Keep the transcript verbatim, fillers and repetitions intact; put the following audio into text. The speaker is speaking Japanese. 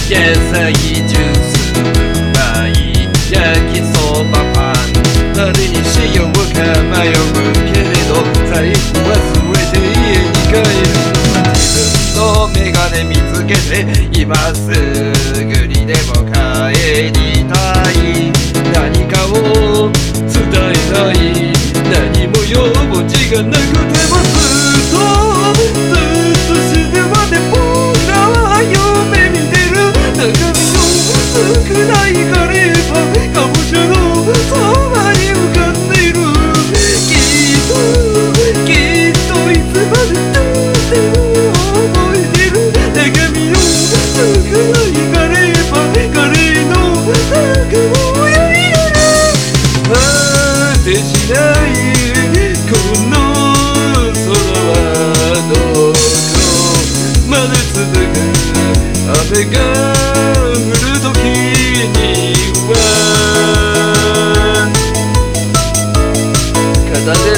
野菜ジュースうまい焼きそばパン誰にしようか迷うけれど財布忘れて家に帰る自分のメガネ見つけて今すぐにでも帰りたい何かを伝えたい何も用事がなくてもずっとずっと死ぬまで僕らは夢見てる中身の少ないカレーパンかぼちゃのそばに浮かんでいるきっときっといつまでたっても覚えてる中身の少ないカレーパンカレーの中をやりながら果てしないこの空はどこまで続く雨が降る時には片手